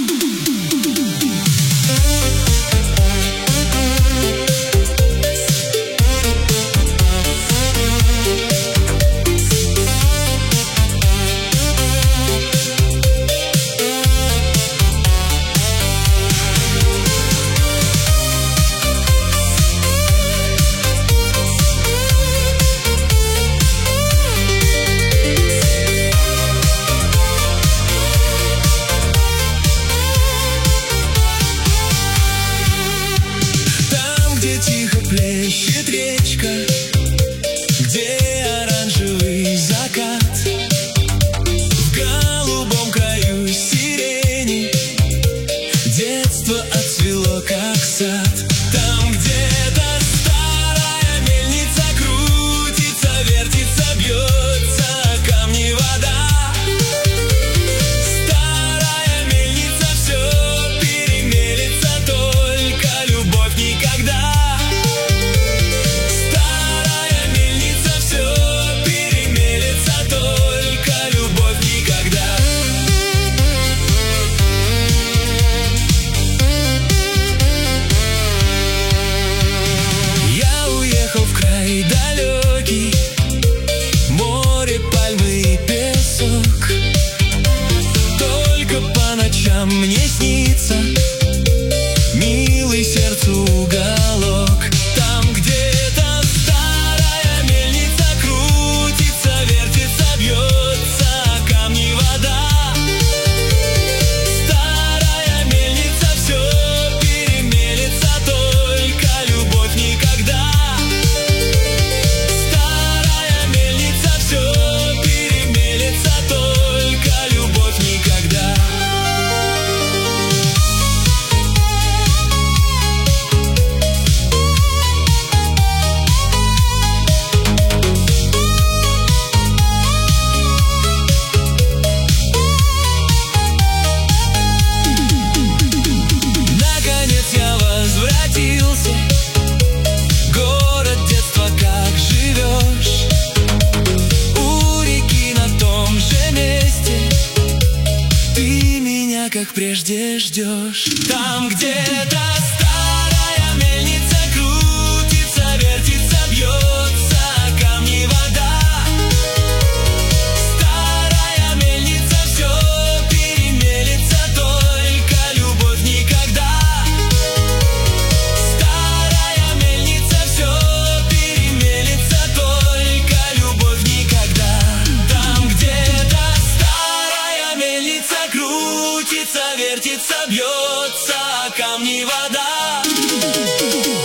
Плещет речка, где оранжевый закат. В голубом краю сирени детство отцвело, как сад. Там где-то старая мельница крутится, вертится, бьется о камни вода. Старая мельница все перемелется, только любовь никогда. Далекий, море, пальмы и песок. Только по ночам мне снится милый сердцу уголок. Там где-то старая мельница крутится, вертится, бьется о камни вода. Старая мельница все перемелется, только любовь никогда. Город детства, как живешь? У реки на том же месте ты меня, как прежде, ждешь. Там где-то старая мельница крутится, вертится, бьется о камни вода. Старая мельница все перемелется, только любовь никогда. Крутится, вертится, бьется о камни вода.